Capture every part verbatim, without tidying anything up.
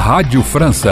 Rádio França.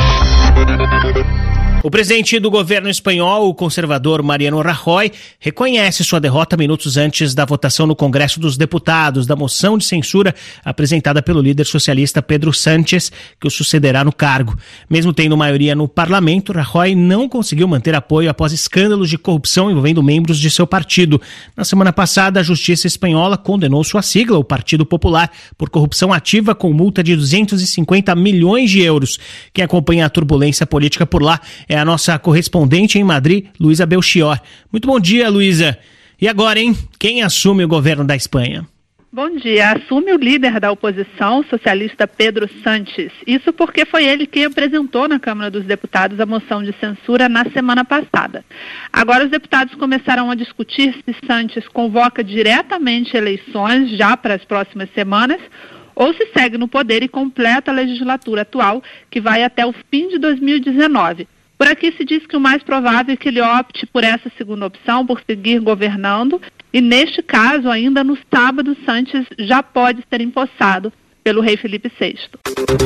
O presidente do governo espanhol, o conservador Mariano Rajoy, reconhece sua derrota minutos antes da votação no Congresso dos Deputados da moção de censura apresentada pelo líder socialista Pedro Sánchez, que o sucederá no cargo. Mesmo tendo maioria no parlamento, Rajoy não conseguiu manter apoio após escândalos de corrupção envolvendo membros de seu partido. Na semana passada, a Justiça espanhola condenou sua sigla, o Partido Popular, por corrupção ativa com multa de duzentos e cinquenta milhões de euros. Quem acompanha a turbulência política por lá é a nossa correspondente em Madrid, Luísa Belchior. Muito bom dia, Luísa. E agora, hein? Quem assume o governo da Espanha? Bom dia. Assume o líder da oposição, o socialista Pedro Sánchez. Isso porque foi ele quem apresentou na Câmara dos Deputados a moção de censura na semana passada. Agora os deputados começarão a discutir se Sánchez convoca diretamente eleições já para as próximas semanas ou se segue no poder e completa a legislatura atual, que vai até o fim de dois mil e dezenove. Por aqui se diz que o mais provável é que ele opte por essa segunda opção, por seguir governando, e neste caso, ainda no sábado, Sánchez já pode ser empossado pelo rei Felipe sexto.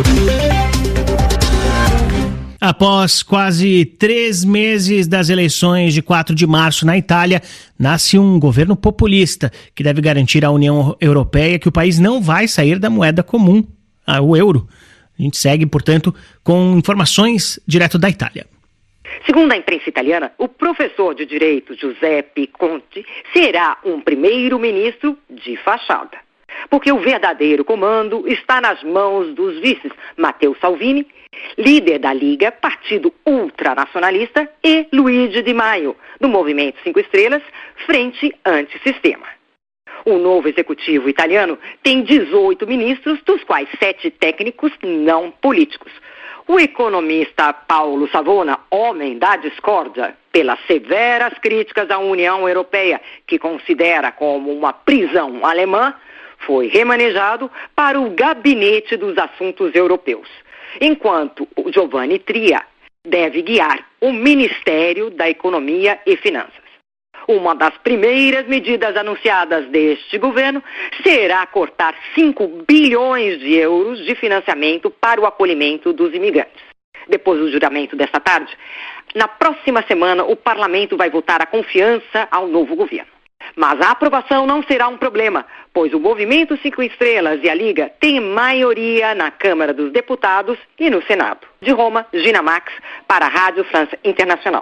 Após quase três meses das eleições de quatro de março na Itália, nasce um governo populista que deve garantir à União Europeia que o país não vai sair da moeda comum, o euro. A gente segue, portanto, com informações direto da Itália. Segundo a imprensa italiana, o professor de direito Giuseppe Conte será um primeiro-ministro de fachada. Porque o verdadeiro comando está nas mãos dos vices Matteo Salvini, líder da Liga, partido ultranacionalista, e Luigi Di Maio, do Movimento Cinco Estrelas, Frente Antissistema. O novo executivo italiano tem dezoito ministros, dos quais sete técnicos não políticos. O economista Paolo Savona, homem da discórdia, pelas severas críticas à União Europeia, que considera como uma prisão alemã, foi remanejado para o Gabinete dos Assuntos Europeus, enquanto o Giovanni Tria deve guiar o Ministério da Economia e Finanças. Uma das primeiras medidas anunciadas deste governo será cortar cinco bilhões de euros de financiamento para o acolhimento dos imigrantes. Depois do juramento desta tarde, na próxima semana o parlamento vai votar a confiança ao novo governo. Mas a aprovação não será um problema, pois o Movimento Cinco Estrelas e a Liga têm maioria na Câmara dos Deputados e no Senado. De Roma, Gina Max, para a Rádio França Internacional.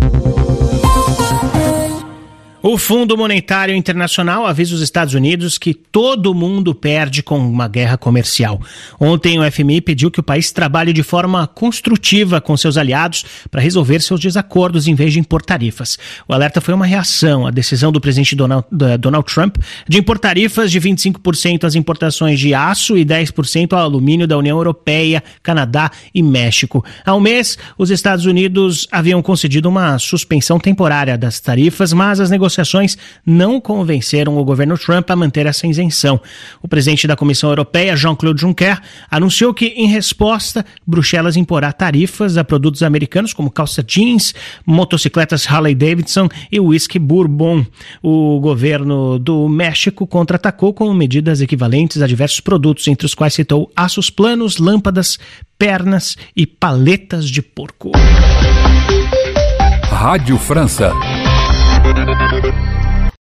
O Fundo Monetário Internacional avisa os Estados Unidos que todo mundo perde com uma guerra comercial. Ontem o F M I pediu que o país trabalhe de forma construtiva com seus aliados para resolver seus desacordos em vez de impor tarifas. O alerta foi uma reação à decisão do presidente Donald, Donald Trump de impor tarifas de vinte e cinco por cento às importações de aço e dez por cento ao alumínio da União Europeia, Canadá e México. Há um mês, os Estados Unidos haviam concedido uma suspensão temporária das tarifas, mas as negociações negociações não convenceram o governo Trump a manter essa isenção. O presidente da Comissão Europeia, Jean-Claude Juncker, anunciou que, em resposta, Bruxelas imporá tarifas a produtos americanos como calça jeans, motocicletas Harley-Davidson e whisky Bourbon. O governo do México contra-atacou com medidas equivalentes a diversos produtos, entre os quais citou aços planos, lâmpadas, pernas e paletas de porco. Rádio França.